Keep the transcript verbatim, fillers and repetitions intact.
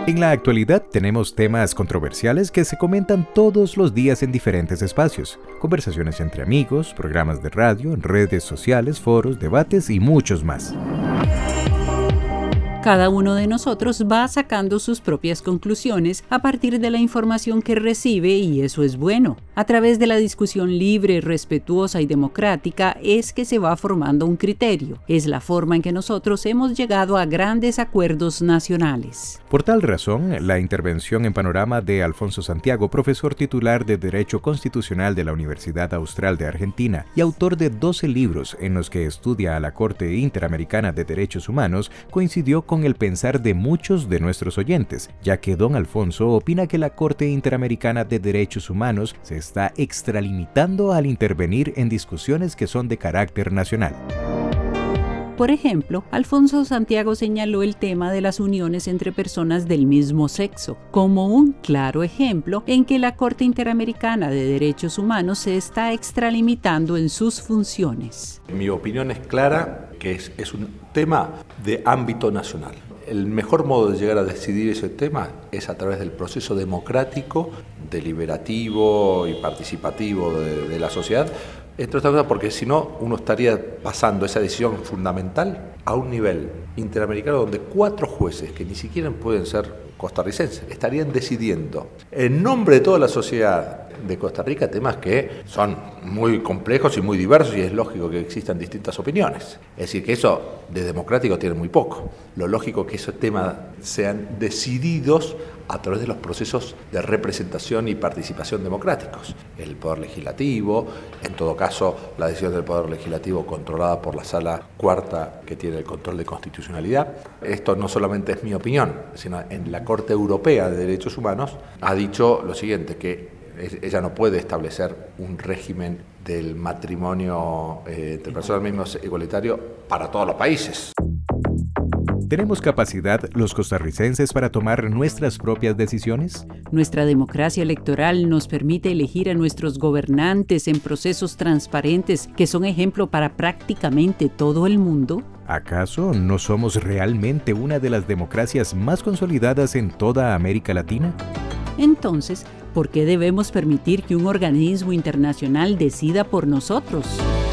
En la actualidad tenemos temas controversiales que se comentan todos los días en diferentes espacios. Conversaciones entre amigos, programas de radio, redes sociales, foros, debates y muchos más. Cada uno de nosotros va sacando sus propias conclusiones a partir de la información que recibe y eso es bueno. A través de la discusión libre, respetuosa y democrática es que se va formando un criterio. Es la forma en que nosotros hemos llegado a grandes acuerdos nacionales. Por tal razón, la intervención en Panorama de Alfonso Santiago, profesor titular de Derecho Constitucional de la Universidad Austral de Argentina y autor de doce libros en los que estudia a la Corte Interamericana de Derechos Humanos, coincidió con con el pensar de muchos de nuestros oyentes, ya que don Alfonso opina que la Corte Interamericana de Derechos Humanos se está extralimitando al intervenir en discusiones que son de carácter nacional. Por ejemplo, Alfonso Santiago señaló el tema de las uniones entre personas del mismo sexo, como un claro ejemplo en que la Corte Interamericana de Derechos Humanos se está extralimitando en sus funciones. Mi opinión es clara que es, es un tema de ámbito nacional. El mejor modo de llegar a decidir ese tema es a través del proceso democrático, deliberativo y participativo de, de la sociedad, entre otras cosas porque si no uno estaría pasando esa decisión fundamental a un nivel interamericano donde cuatro jueces que ni siquiera pueden ser costarricenses estarían decidiendo en nombre de toda la sociedad de Costa Rica temas que son muy complejos y muy diversos y es lógico que existan distintas opiniones. Es decir, que eso de democrático tiene muy poco. Lo lógico es que esos temas sean decididos a través de los procesos de representación y participación democráticos. El Poder Legislativo, en todo caso, la decisión del Poder Legislativo controlada por la Sala Cuarta, que tiene el control de constitucionalidad. Esto no solamente es mi opinión, sino en la Corte Europea de Derechos Humanos ha dicho lo siguiente, que ella no puede establecer un régimen del matrimonio eh, entre personas del mismo sexo igualitario para todos los países. ¿Tenemos capacidad los costarricenses para tomar nuestras propias decisiones? Nuestra democracia electoral nos permite elegir a nuestros gobernantes en procesos transparentes que son ejemplo para prácticamente todo el mundo. ¿Acaso no somos realmente una de las democracias más consolidadas en toda América Latina? Entonces, ¿por qué debemos permitir que un organismo internacional decida por nosotros?